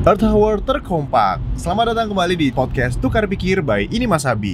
Earth Hour terkompak. Selamat datang kembali di podcast Tukar Pikir by Ini Mas Abi.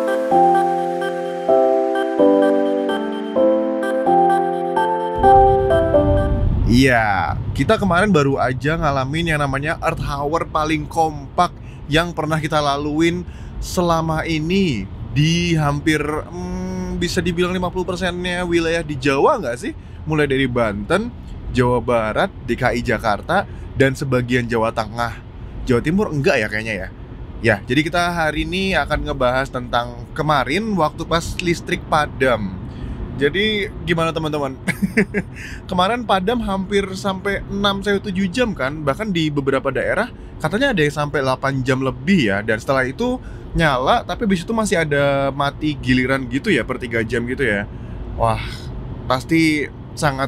Iya, kita kemarin baru aja ngalamin yang namanya Earth Hour paling kompak yang pernah kita laluin selama ini di hampir bisa dibilang 50%-nya wilayah di Jawa nggak sih? Mulai dari Banten, Jawa Barat, DKI Jakarta, dan sebagian Jawa Tengah. Jawa Timur enggak ya kayaknya ya. Ya, jadi kita hari ini akan ngebahas tentang kemarin waktu pas listrik padam. Jadi gimana teman-teman? Kemarin padam hampir sampai 6-7 jam kan. Bahkan di beberapa daerah katanya ada yang sampai 8 jam lebih ya. Dan setelah itu nyala, tapi habis itu masih ada mati giliran gitu ya, per 3 jam gitu ya. Wah, pasti sangat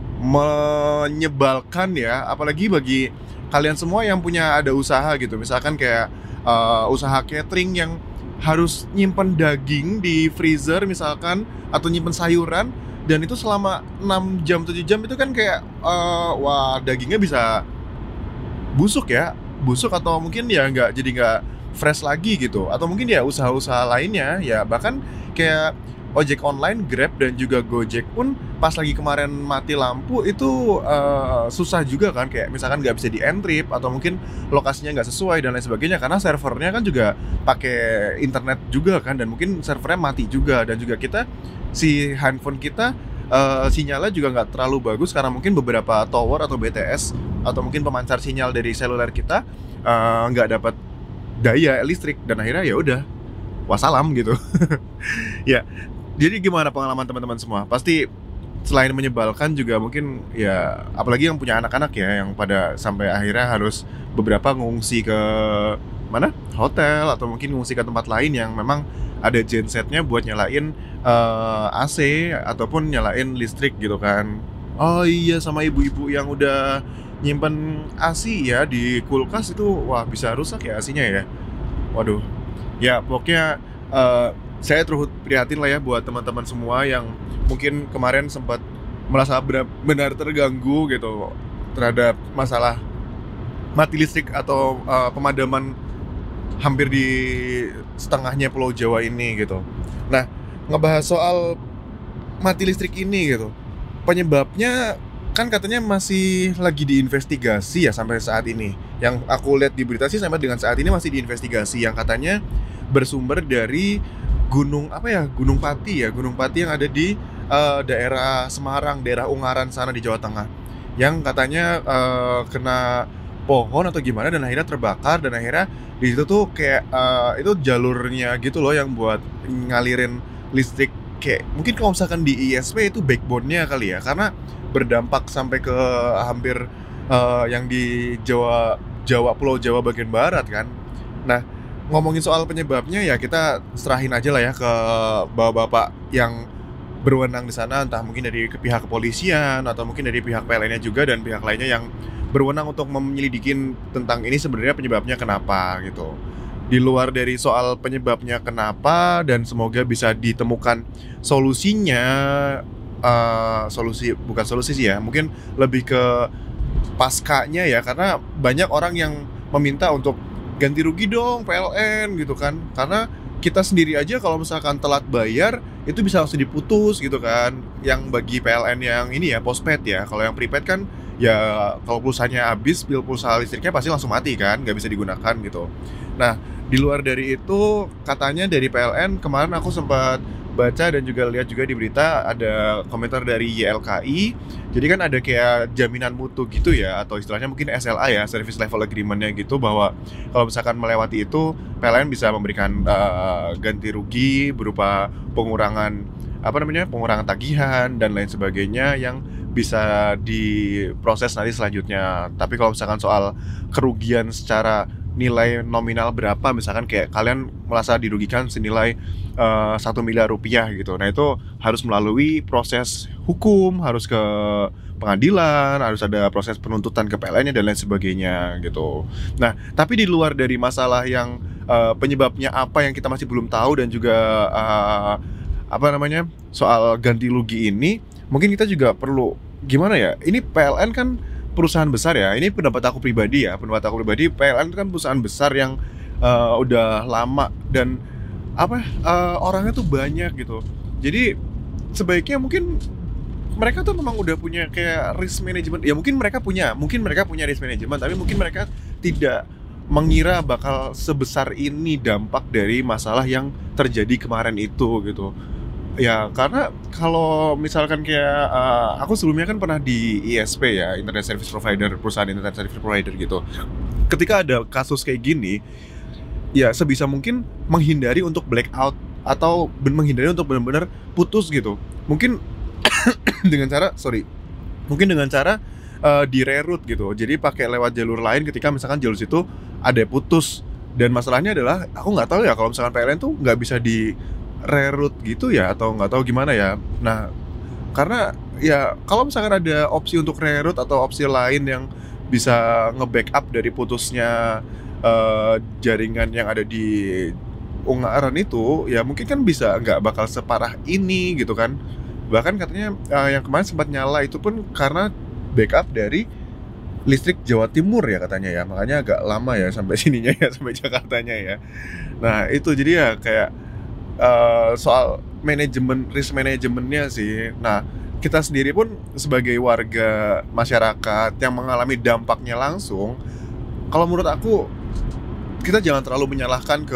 menyebalkan ya, apalagi bagi kalian semua yang punya ada usaha gitu. Misalkan kayak usaha catering yang harus nyimpen daging di freezer misalkan, atau nyimpen sayuran, dan itu selama 6 jam 7 jam itu kan kayak wah, dagingnya bisa busuk ya, busuk atau mungkin ya nggak fresh lagi gitu. Atau mungkin ya usaha-usaha lainnya ya, bahkan kayak ojek online, Grab dan juga Gojek pun pas lagi kemarin mati lampu itu susah juga kan. Kayak misalkan nggak bisa di-entrip atau mungkin lokasinya nggak sesuai dan lain sebagainya, karena servernya kan juga pakai internet juga kan, dan mungkin servernya mati juga. Dan juga kita, si handphone kita sinyalnya juga nggak terlalu bagus karena mungkin beberapa tower atau BTS atau mungkin pemancar sinyal dari seluler kita nggak dapat daya listrik, dan akhirnya ya udah wassalam gitu. Ya, jadi gimana pengalaman teman-teman semua? Pasti selain menyebalkan juga mungkin ya, apalagi yang punya anak-anak ya, yang pada sampai akhirnya harus beberapa ngungsi ke mana? Hotel, atau mungkin ngungsi ke tempat lain yang memang ada gensetnya buat nyalain AC ataupun nyalain listrik gitu kan. Oh iya, sama ibu-ibu yang udah nyimpen ASI ya di kulkas itu, wah bisa rusak ya ASInya ya. Waduh. Ya pokoknya saya turut prihatin lah ya buat teman-teman semua yang mungkin kemarin sempat merasa benar terganggu gitu terhadap masalah mati listrik atau pemadaman hampir di setengahnya Pulau Jawa ini gitu. Nah, ngebahas soal mati listrik ini gitu, penyebabnya kan katanya masih lagi diinvestigasi ya sampai saat ini. Yang aku lihat di berita sih sampai dengan saat ini masih diinvestigasi, yang katanya bersumber dari Gunung Gunung Pati ya, Gunung Pati yang ada di daerah Semarang, daerah Ungaran sana di Jawa Tengah, yang katanya kena pohon atau gimana dan akhirnya terbakar. Dan akhirnya di situ tuh kayak itu jalurnya gitu loh yang buat ngalirin listrik. Kayak mungkin kalau misalkan di ISP itu backbone-nya kali ya, karena berdampak sampai ke hampir yang di Jawa Pulau Jawa bagian barat kan. Nah, ngomongin soal penyebabnya ya kita serahin aja lah ya ke bapak-bapak yang berwenang di sana, entah mungkin dari pihak kepolisian atau mungkin dari pihak PLN-nya juga dan pihak lainnya yang berwenang untuk menyelidikin tentang ini sebenarnya penyebabnya kenapa gitu. Di luar dari soal penyebabnya kenapa, dan semoga bisa ditemukan solusinya, bukan solusi sih ya, mungkin lebih ke paskanya ya, karena banyak orang yang meminta untuk ganti rugi dong PLN gitu kan, karena kita sendiri aja kalau misalkan telat bayar itu bisa langsung diputus gitu kan. Yang bagi PLN yang ini ya postpaid ya, kalau yang prepaid kan ya kalau pulsanya habis, pulsa listriknya pasti langsung mati kan, nggak bisa digunakan gitu. Nah, di luar dari itu katanya dari PLN kemarin aku sempat baca dan juga lihat juga di berita ada komentar dari YLKI. Jadi kan ada kayak jaminan mutu gitu ya, atau istilahnya mungkin SLA ya, Service Level Agreement-nya gitu, bahwa kalau misalkan melewati itu PLN bisa memberikan ganti rugi berupa pengurangan pengurangan tagihan dan lain sebagainya yang bisa diproses nanti selanjutnya. Tapi kalau misalkan soal kerugian secara nilai nominal berapa, misalkan kayak kalian merasa dirugikan senilai 1 miliar rupiah gitu, nah itu harus melalui proses hukum, harus ke pengadilan, harus ada proses penuntutan ke PLN-nya dan lain sebagainya gitu. Nah, tapi di luar dari masalah yang penyebabnya apa yang kita masih belum tahu, dan juga soal ganti rugi ini, mungkin kita juga perlu gimana ya, ini PLN kan perusahaan besar ya, ini pendapat aku pribadi ya, pendapat aku pribadi, PLN itu kan perusahaan besar yang udah lama dan orangnya tuh banyak gitu. Jadi sebaiknya mungkin mereka tuh memang udah punya kayak risk management. Ya mungkin mereka punya risk management, tapi mungkin mereka tidak mengira bakal sebesar ini dampak dari masalah yang terjadi kemarin itu gitu. Ya karena kalau misalkan kayak aku sebelumnya kan pernah di ISP ya, Internet Service Provider, perusahaan Internet Service Provider gitu. Ketika ada kasus kayak gini, ya sebisa mungkin menghindari untuk blackout atau menghindari untuk benar-benar putus gitu. Mungkin mungkin dengan cara di-reroute gitu. Jadi pakai lewat jalur lain ketika misalkan jalur situ ada putus. Dan masalahnya adalah aku nggak tahu ya kalau misalkan PLN tuh nggak bisa di reroute gitu ya, atau nggak tahu gimana ya. Nah, karena ya kalau misalkan ada opsi untuk reroute atau opsi lain yang bisa nge-backup dari putusnya jaringan yang ada di Ungaran itu, ya mungkin kan bisa nggak bakal separah ini gitu kan. Bahkan katanya yang kemarin sempat nyala itu pun karena backup dari listrik Jawa Timur ya katanya ya, makanya agak lama ya sampai sininya ya, sampai Jakartanya ya. Nah itu jadi ya kayak soal manajemen, risk manajemennya sih. Nah kita sendiri pun sebagai warga masyarakat yang mengalami dampaknya langsung, kalau menurut aku kita jangan terlalu menyalahkan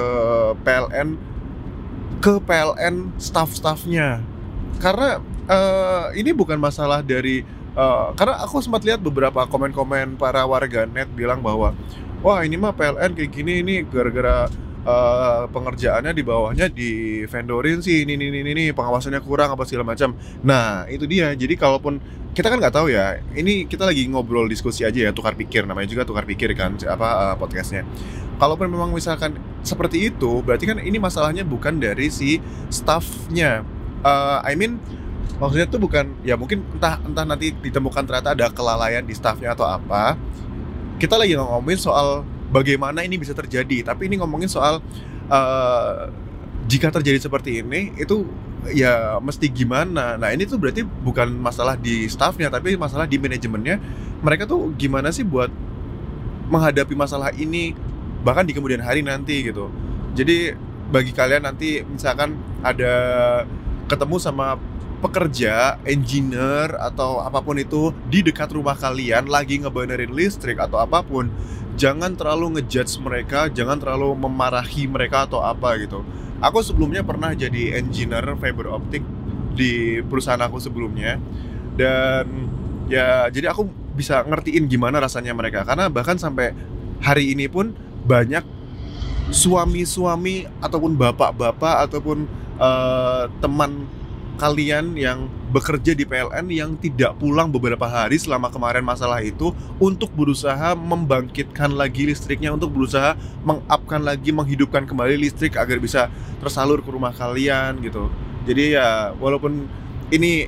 ke PLN staff-staffnya, karena ini bukan masalah dari karena aku sempat lihat beberapa komen-komen para warga net bilang bahwa wah ini mah PLN kayak gini ini gara-gara pengerjaannya di bawahnya di vendorin sih, ini pengawasannya kurang apa segala macam. Nah itu dia, jadi kalaupun kita kan nggak tahu ya, ini kita lagi ngobrol diskusi aja ya, tukar pikir, namanya juga tukar pikir kan podcastnya. Kalaupun memang misalkan seperti itu, berarti kan ini masalahnya bukan dari si staffnya. Maksudnya tuh bukan, ya mungkin entah nanti ditemukan ternyata ada kelalaian di staffnya atau apa. Kita lagi ngomongin soal bagaimana ini bisa terjadi, tapi ini ngomongin soal jika terjadi seperti ini, itu ya mesti gimana. Nah ini tuh berarti bukan masalah di staffnya, tapi masalah di manajemennya. Mereka tuh gimana sih buat menghadapi masalah ini bahkan di kemudian hari nanti gitu. Jadi bagi kalian nanti misalkan ada ketemu sama pekerja, engineer atau apapun itu di dekat rumah kalian lagi ngebenerin listrik atau apapun, jangan terlalu ngejudge mereka, jangan terlalu memarahi mereka atau apa gitu. Aku sebelumnya pernah jadi engineer fiber optik di perusahaan aku sebelumnya, dan ya jadi aku bisa ngertiin gimana rasanya mereka, karena bahkan sampai hari ini pun banyak suami-suami ataupun bapak-bapak ataupun teman kalian yang bekerja di PLN yang tidak pulang beberapa hari selama kemarin masalah itu, untuk berusaha membangkitkan lagi listriknya, untuk berusaha mengupkan lagi, menghidupkan kembali listrik agar bisa tersalur ke rumah kalian gitu. Jadi ya walaupun ini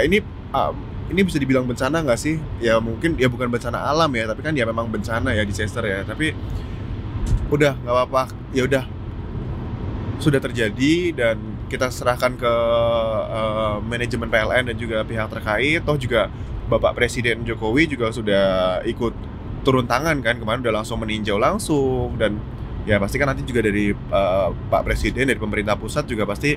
bisa dibilang bencana nggak sih? Ya mungkin ya bukan bencana alam ya, tapi kan ya memang bencana ya, disaster ya. Tapi udah nggak apa-apa, ya udah sudah terjadi dan kita serahkan ke manajemen PLN dan juga pihak terkait. Toh juga Bapak Presiden Jokowi juga sudah ikut turun tangan kan, kemarin udah langsung meninjau langsung, dan ya pasti kan nanti juga dari Pak Presiden, dari pemerintah pusat juga pasti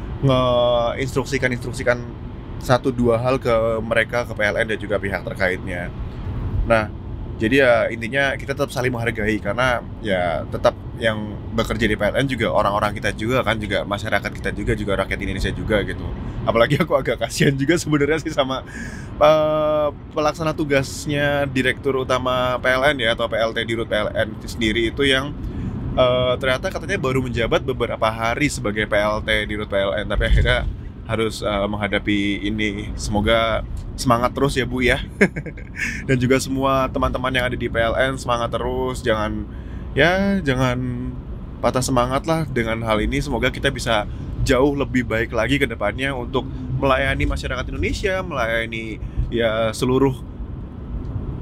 instruksikan 1-2 hal ke mereka, ke PLN dan juga pihak terkaitnya. Nah jadi ya intinya kita tetap saling menghargai, karena ya tetap yang bekerja di PLN juga orang-orang kita juga kan, juga masyarakat kita juga rakyat Indonesia juga gitu. Apalagi aku agak kasihan juga sebenarnya sih sama pelaksana tugasnya Direktur Utama PLN ya, atau PLT Dirut PLN sendiri itu yang ternyata katanya baru menjabat beberapa hari sebagai PLT Dirut PLN, tapi akhirnya harus menghadapi ini. Semoga semangat terus ya Bu ya. Dan juga semua teman-teman yang ada di PLN semangat terus, jangan patah semangat lah dengan hal ini. Semoga kita bisa jauh lebih baik lagi ke depannya untuk melayani masyarakat Indonesia, melayani ya seluruh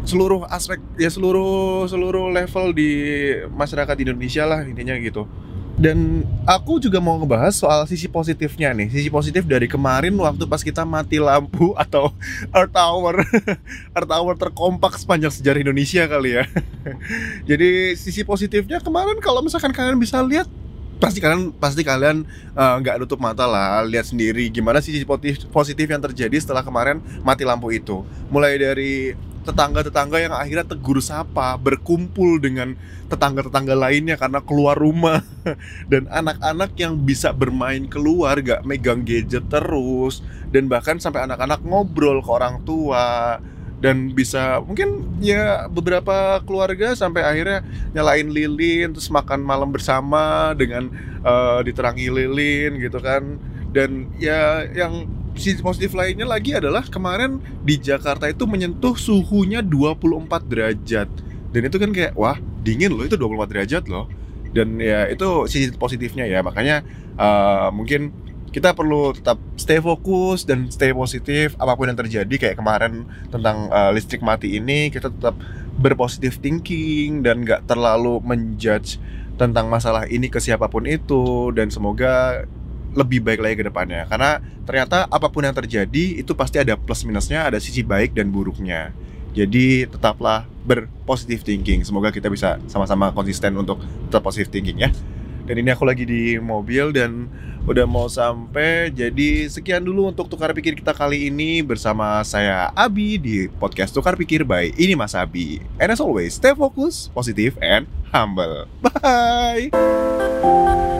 aspek ya, seluruh level di masyarakat Indonesia lah intinya gitu. Dan aku juga mau ngebahas soal sisi positifnya nih. Sisi positif dari kemarin waktu pas kita mati lampu atau Earth Hour Earth Hour terkompak sepanjang sejarah Indonesia kali ya. Jadi sisi positifnya kemarin kalau misalkan kalian bisa lihat, pasti kalian nggak nutup mata lah, lihat sendiri gimana sisi positif yang terjadi setelah kemarin mati lampu itu. Mulai dari tetangga-tetangga yang akhirnya tegur sapa, berkumpul dengan tetangga-tetangga lainnya karena keluar rumah. Dan anak-anak yang bisa bermain keluar, gak megang gadget terus. Dan bahkan sampai anak-anak ngobrol ke orang tua. Dan bisa mungkin ya beberapa keluarga sampai akhirnya nyalain lilin, terus makan malam bersama dengan diterangi lilin gitu kan. Dan ya yang sisi positif lainnya lagi adalah kemarin di Jakarta itu menyentuh suhunya 24 derajat. Dan itu kan kayak, wah dingin loh, itu 24 derajat loh. Dan ya itu sisi positifnya ya. Makanya mungkin kita perlu tetap stay fokus dan stay positif apapun yang terjadi. Kayak kemarin tentang listrik mati ini, kita tetap berpositif thinking dan gak terlalu menjudge tentang masalah ini ke siapapun itu. Dan semoga lebih baik lagi ke depannya. Karena ternyata apapun yang terjadi itu pasti ada plus minusnya, ada sisi baik dan buruknya. Jadi tetaplah berpositif thinking. Semoga kita bisa sama-sama konsisten untuk tetap positive thinking ya. Dan ini aku lagi di mobil dan udah mau sampai. Jadi sekian dulu untuk Tukar Pikir kita kali ini bersama saya Abi di podcast Tukar Pikir by Ini Mas Abi. And as always, stay focused, positive, and humble. Bye!